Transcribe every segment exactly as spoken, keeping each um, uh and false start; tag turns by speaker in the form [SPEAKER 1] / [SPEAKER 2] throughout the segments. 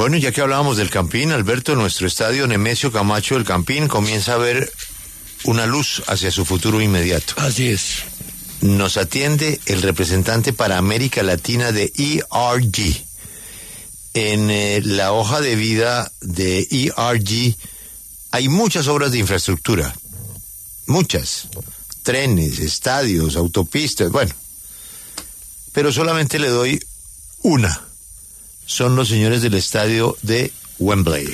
[SPEAKER 1] Bueno, ya que hablábamos del Campín, Alberto, nuestro estadio Nemesio Camacho del Campín comienza a ver una luz hacia su futuro inmediato.
[SPEAKER 2] Así es.
[SPEAKER 1] Nos atiende el representante para América Latina de E R G. En eh, la hoja de vida de E R G hay muchas obras de infraestructura, muchas, trenes, estadios, autopistas, bueno, pero solamente le doy una. Son los señores del estadio de Wembley,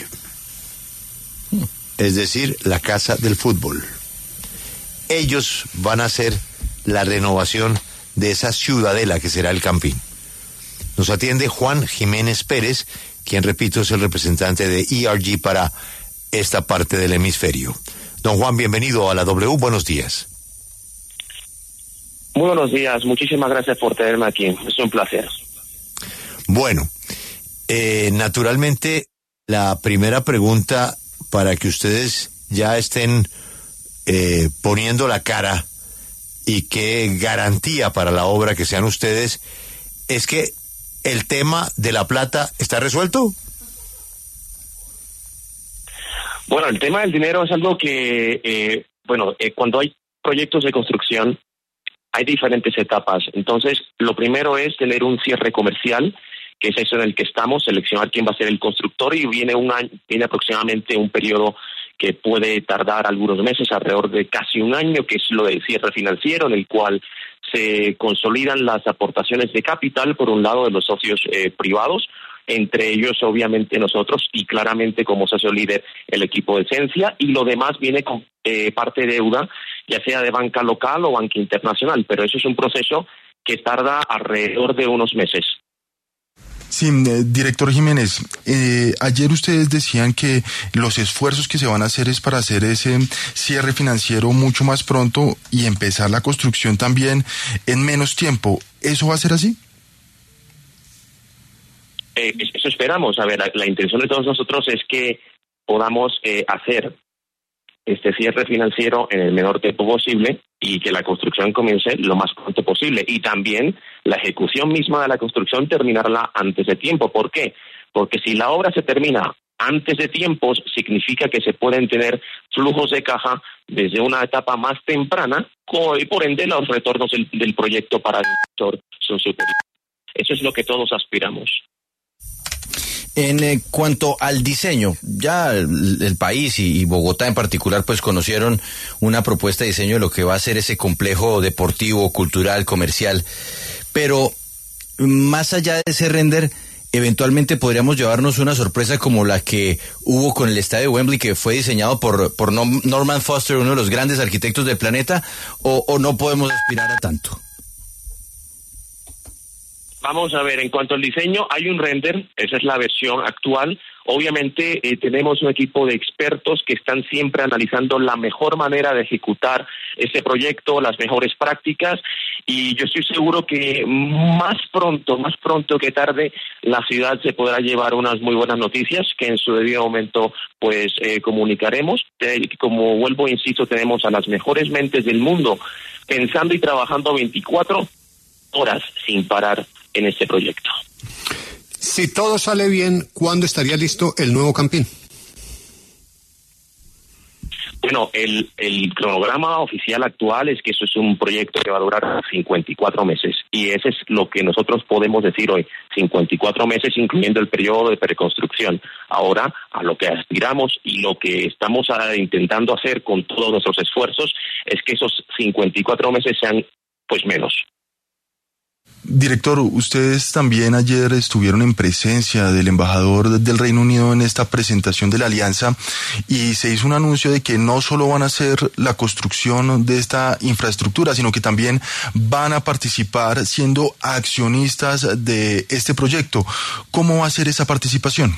[SPEAKER 1] es decir, la casa del fútbol. Ellos van a hacer la renovación de esa ciudadela que será el Campín. Nos atiende Juan Jiménez Pérez, quien, repito, es el representante de E R G para esta parte del hemisferio. Don Juan, bienvenido a la W, buenos días.
[SPEAKER 3] Muy buenos días, muchísimas gracias por tenerme aquí, es un placer.
[SPEAKER 1] Bueno, eh, naturalmente, la primera pregunta para que ustedes ya estén eh, poniendo la cara y qué garantía para la obra que sean ustedes, es que el tema de la plata está resuelto.
[SPEAKER 3] Bueno, el tema del dinero es algo que, eh, bueno, eh, cuando hay proyectos de construcción, hay diferentes etapas. Entonces, lo primero es tener un cierre comercial, que es eso en el que estamos, seleccionar quién va a ser el constructor, y viene un año, viene aproximadamente un periodo que puede tardar algunos meses, alrededor de casi un año, que es lo del cierre financiero, en el cual se consolidan las aportaciones de capital, por un lado, de los socios eh, privados, entre ellos, obviamente, nosotros, y claramente, como socio líder, el equipo de Esencia, y lo demás viene con eh, parte de deuda, ya sea de banca local o banca internacional, pero eso es un proceso que tarda alrededor de unos meses.
[SPEAKER 4] Sí, eh, director Jiménez, eh, ayer ustedes decían que los esfuerzos que se van a hacer es para hacer ese cierre financiero mucho más pronto y empezar la construcción también en menos tiempo. ¿Eso va a ser así?
[SPEAKER 3] Eh, eso esperamos. A ver, la, la intención de todos nosotros es que podamos eh, hacer este cierre financiero en el menor tiempo posible y que la construcción comience lo más pronto posible. Y también la ejecución misma de la construcción terminarla antes de tiempo. ¿Por qué? Porque si la obra se termina antes de tiempos, significa que se pueden tener flujos de caja desde una etapa más temprana y por ende los retornos del, del proyecto para el sector son superiores. Eso es lo que todos aspiramos.
[SPEAKER 2] En eh, cuanto al diseño, ya el, el país y, y Bogotá en particular pues conocieron una propuesta de diseño de lo que va a ser ese complejo deportivo, cultural, comercial, pero más allá de ese render, eventualmente podríamos llevarnos una sorpresa como la que hubo con el estadio de Wembley, que fue diseñado por, por Norman Foster, uno de los grandes arquitectos del planeta, o, o no podemos aspirar a tanto.
[SPEAKER 3] Vamos a ver, en cuanto al diseño, hay un render, esa es la versión actual. Obviamente eh, tenemos un equipo de expertos que están siempre analizando la mejor manera de ejecutar este proyecto, las mejores prácticas, y yo estoy seguro que más pronto, más pronto que tarde, la ciudad se podrá llevar unas muy buenas noticias que en su debido momento pues eh, comunicaremos. Eh, como vuelvo e insisto, tenemos a las mejores mentes del mundo pensando y trabajando veinticuatro horas sin parar en este proyecto.
[SPEAKER 5] Si todo sale bien, ¿cuándo estaría listo el nuevo Campín?
[SPEAKER 3] Bueno, el, el cronograma oficial actual es que eso es un proyecto que va a durar cincuenta y cuatro meses, y ese es lo que nosotros podemos decir hoy, cincuenta y cuatro meses incluyendo el periodo de preconstrucción. Ahora, a lo que aspiramos y lo que estamos intentando hacer con todos nuestros esfuerzos es que esos cincuenta y cuatro meses sean pues menos.
[SPEAKER 4] Director, ustedes también ayer estuvieron en presencia del embajador del Reino Unido en esta presentación de la alianza y se hizo un anuncio de que no solo van a hacer la construcción de esta infraestructura, sino que también van a participar siendo accionistas de este proyecto. ¿Cómo va a ser esa participación?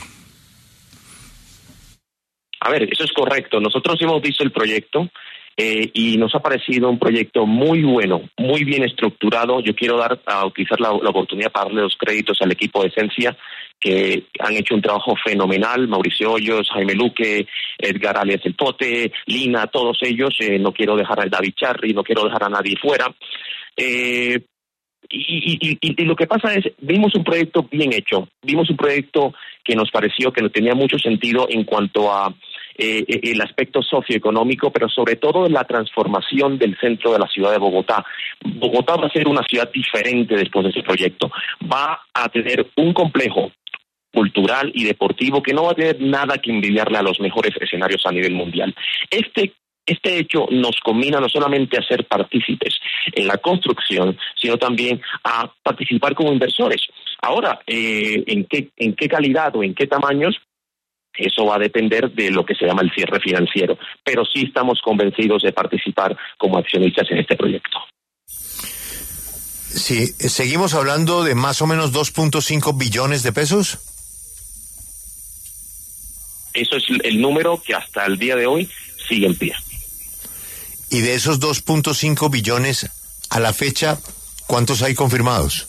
[SPEAKER 3] A ver, eso es correcto. Nosotros hemos visto el proyecto. Eh, y nos ha parecido un proyecto muy bueno, muy bien estructurado. Yo quiero dar a utilizar la, la oportunidad para darle los créditos al equipo de Esencia, que han hecho un trabajo fenomenal. Mauricio Hoyos, Jaime Luque, Edgar alias El Pote, Lina, todos ellos. Eh, no quiero dejar a David Charri, no quiero dejar a nadie fuera. Eh, y, y, y, y lo que pasa es, vimos un proyecto bien hecho, vimos un proyecto que nos pareció que no tenía mucho sentido en cuanto a eh, el aspecto socioeconómico, pero sobre todo la transformación del centro de la ciudad de Bogotá. Bogotá va a ser una ciudad diferente después de ese proyecto. Va a tener un complejo cultural y deportivo que no va a tener nada que envidiarle a los mejores escenarios a nivel mundial. Este Este hecho nos combina no solamente a ser partícipes en la construcción, sino también a participar como inversores. Ahora, eh, ¿en qué, en qué calidad o en qué tamaños? Eso va a depender de lo que se llama el cierre financiero, pero sí estamos convencidos de participar como accionistas en este proyecto.
[SPEAKER 1] Sí, ¿seguimos hablando de más o menos dos punto cinco billones de pesos?
[SPEAKER 3] Eso es el número que hasta el día de hoy sigue en pie.
[SPEAKER 1] Y de esos dos punto cinco billones, a la fecha, ¿cuántos hay confirmados?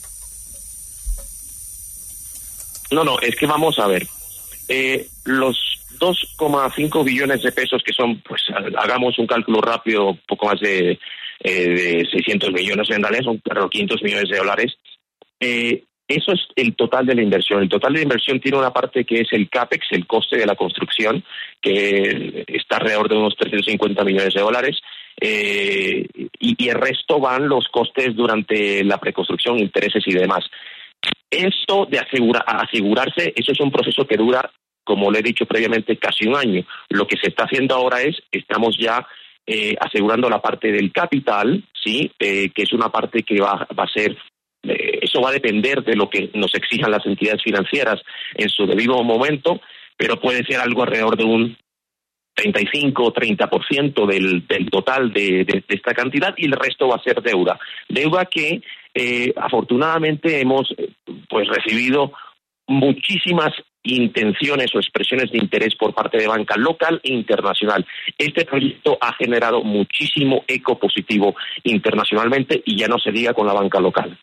[SPEAKER 3] No, no, es que vamos a ver. Eh, los dos coma cinco billones de pesos que son, pues hagamos un cálculo rápido, poco más de, eh, de seiscientos millones en dólares, son claro, quinientos millones de dólares. Eh, eso es el total de la inversión. El total de la inversión tiene una parte que es el CAPEX, el coste de la construcción, que está alrededor de unos trescientos cincuenta millones de dólares. Eh, y, y el resto van los costes durante la preconstrucción, intereses y demás. Esto de asegura, asegurarse, eso es un proceso que dura, como le he dicho previamente, casi un año. Lo que se está haciendo ahora es, estamos ya eh, asegurando la parte del capital, sí, eh, que es una parte que va, va a ser, eh, eso va a depender de lo que nos exijan las entidades financieras en su debido momento, pero puede ser algo alrededor de un treinta y cinco o treinta por ciento del, del total de, de, de esta cantidad, y el resto va a ser deuda. Deuda que eh, afortunadamente hemos pues recibido muchísimas intenciones o expresiones de interés por parte de banca local e internacional. Este proyecto ha generado muchísimo eco positivo internacionalmente, y ya no se diga con la banca local.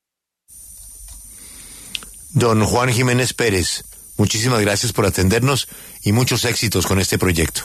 [SPEAKER 1] Don Juan Jiménez Pérez, muchísimas gracias por atendernos y muchos éxitos con este proyecto.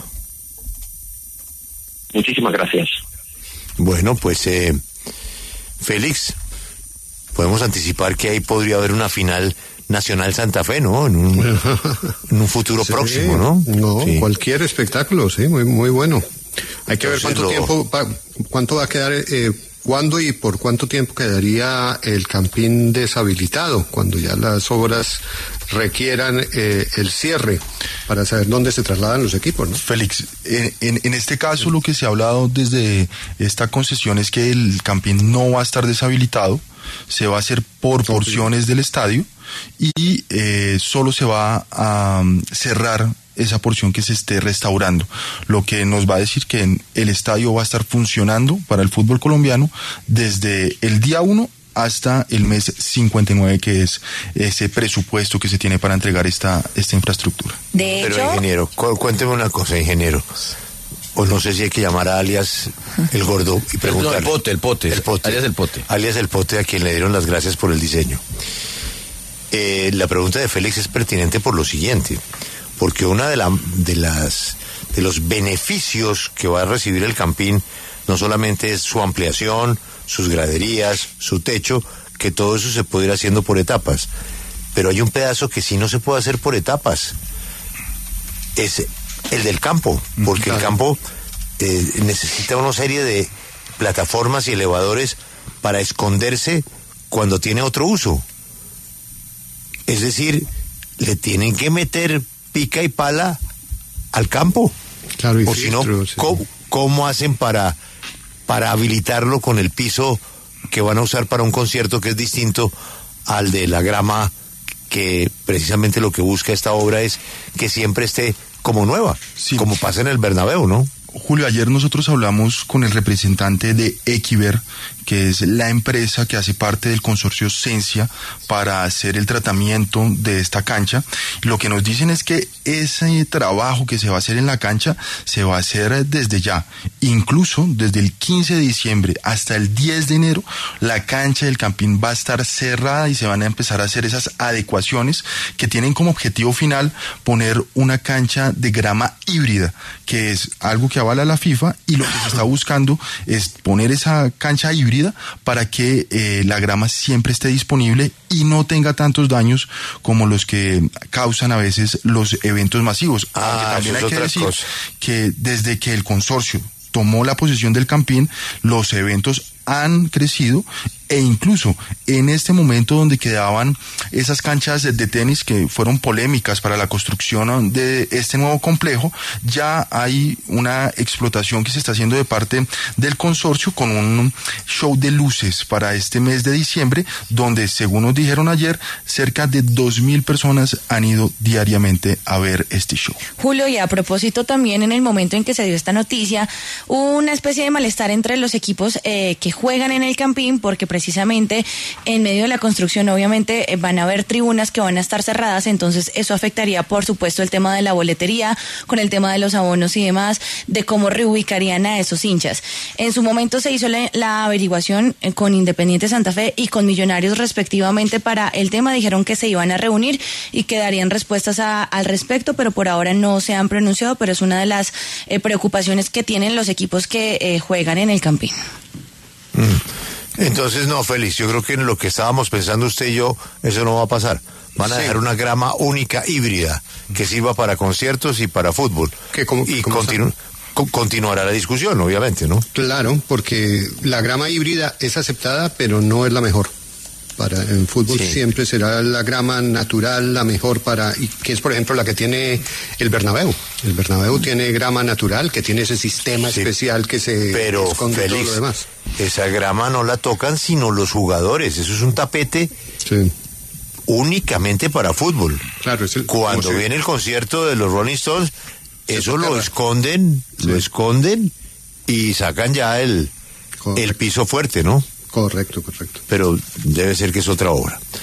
[SPEAKER 3] Muchísimas gracias.
[SPEAKER 1] Bueno, pues eh, Félix, podemos anticipar que ahí podría haber una final Nacional Santa Fe, ¿no? En un, en un futuro
[SPEAKER 5] sí,
[SPEAKER 1] próximo, ¿no?
[SPEAKER 5] No,
[SPEAKER 1] sí.
[SPEAKER 5] Cualquier espectáculo, sí, muy muy bueno. Hay que Entonces, ver cuánto
[SPEAKER 1] lo...
[SPEAKER 5] tiempo, va, cuánto va a quedar, eh, cuándo y por cuánto tiempo quedaría el Campín deshabilitado, cuando ya las obras requieran eh, el cierre, para saber dónde se trasladan los equipos, ¿no?
[SPEAKER 4] Félix, en, en, en este caso lo que se ha hablado desde esta concesión es que el Campín no va a estar deshabilitado, se va a hacer por porciones del estadio y eh, solo se va a um, cerrar esa porción que se esté restaurando, lo que nos va a decir que el estadio va a estar funcionando para el fútbol colombiano desde el día uno hasta el mes cincuenta y nueve, que es ese presupuesto que se tiene para entregar esta esta infraestructura.
[SPEAKER 6] De hecho,
[SPEAKER 1] pero ingeniero, cu- cuénteme una cosa, ingeniero. O no sé si hay que llamar a alias el gordo y preguntarle.
[SPEAKER 2] No, el pote, el pote,
[SPEAKER 1] el pote.
[SPEAKER 2] alias el pote.
[SPEAKER 1] Alias el pote, a quien le dieron las gracias por el diseño. Eh, la pregunta de Félix es pertinente por lo siguiente, porque una de, la, de las de los beneficios que va a recibir el Campín no solamente es su ampliación, sus graderías, su techo, que todo eso se puede ir haciendo por etapas, pero hay un pedazo que sí no se puede hacer por etapas, es el del campo, porque claro. el campo eh, necesita una serie de plataformas y elevadores para esconderse cuando tiene otro uso. Es decir, le tienen que meter pica y pala al campo.
[SPEAKER 5] Claro, y
[SPEAKER 1] o si no,
[SPEAKER 5] sí.
[SPEAKER 1] ¿cómo, ¿cómo hacen para, para habilitarlo con el piso que van a usar para un concierto que es distinto al de la grama, que precisamente lo que busca esta obra es que siempre esté como nueva, sí. como pasa en el Bernabéu, ¿no?
[SPEAKER 4] Julio, ayer nosotros hablamos con el representante de Equiver, que es la empresa que hace parte del consorcio Sensia para hacer el tratamiento de esta cancha. Lo que nos dicen es que ese trabajo que se va a hacer en la cancha se va a hacer desde ya. Incluso desde el quince de diciembre hasta el diez de enero, la cancha del Campín va a estar cerrada y se van a empezar a hacer esas adecuaciones que tienen como objetivo final poner una cancha de grama híbrida, que es algo que avala la FIFA, y lo que se está buscando es poner esa cancha híbrida para que eh, la grama siempre esté disponible y no tenga tantos daños como los que causan a veces los eventos masivos.
[SPEAKER 1] Ah,
[SPEAKER 4] Aunque también hay que decir
[SPEAKER 1] cosa.
[SPEAKER 4] que desde que el consorcio tomó la posesión del Campín, los eventos han crecido, e incluso en este momento donde quedaban esas canchas de, de tenis que fueron polémicas para la construcción de este nuevo complejo, ya hay una explotación que se está haciendo de parte del consorcio con un show de luces para este mes de diciembre, donde, según nos dijeron ayer, cerca de dos mil personas han ido diariamente a ver este show.
[SPEAKER 6] Julio, y a propósito también, en el momento en que se dio esta noticia, hubo una especie de malestar entre los equipos eh, que juegan en el Campín, porque precisamente en medio de la construcción obviamente eh, van a haber tribunas que van a estar cerradas, entonces eso afectaría por supuesto el tema de la boletería, con el tema de los abonos y demás, de cómo reubicarían a esos hinchas. En su momento se hizo la, la averiguación eh, con Independiente Santa Fe y con Millonarios respectivamente para el tema, dijeron que se iban a reunir y que darían respuestas a, al respecto, pero por ahora no se han pronunciado, pero es una de las eh, preocupaciones que tienen los equipos que eh, juegan en el Campín.
[SPEAKER 1] Entonces, no, Félix, yo creo que en lo que estábamos pensando usted y yo, eso no va a pasar. Van a sí. dejar una grama única, híbrida, que sirva para conciertos y para fútbol.
[SPEAKER 5] ¿Qué, cómo,
[SPEAKER 1] y
[SPEAKER 5] cómo
[SPEAKER 1] continu con, continuará la discusión, obviamente, ¿no?
[SPEAKER 5] Claro, porque la grama híbrida es aceptada, pero no es la mejor. Para en fútbol sí. siempre será la grama natural la mejor para, y que es por ejemplo la que tiene el Bernabéu. El Bernabéu tiene grama natural, que tiene ese sistema sí. especial que se
[SPEAKER 1] Pero,
[SPEAKER 5] esconde
[SPEAKER 1] Félix,
[SPEAKER 5] todo lo demás.
[SPEAKER 1] Esa grama no la tocan sino los jugadores. Eso es un tapete
[SPEAKER 5] sí.
[SPEAKER 1] únicamente para fútbol.
[SPEAKER 5] Claro, es el,
[SPEAKER 1] Cuando
[SPEAKER 5] se...
[SPEAKER 1] viene el concierto de los Rolling Stones, eso lo esconden, sí. lo esconden y sacan ya el, el piso fuerte, ¿no?
[SPEAKER 5] Correcto, correcto.
[SPEAKER 1] Pero debe ser que es otra obra.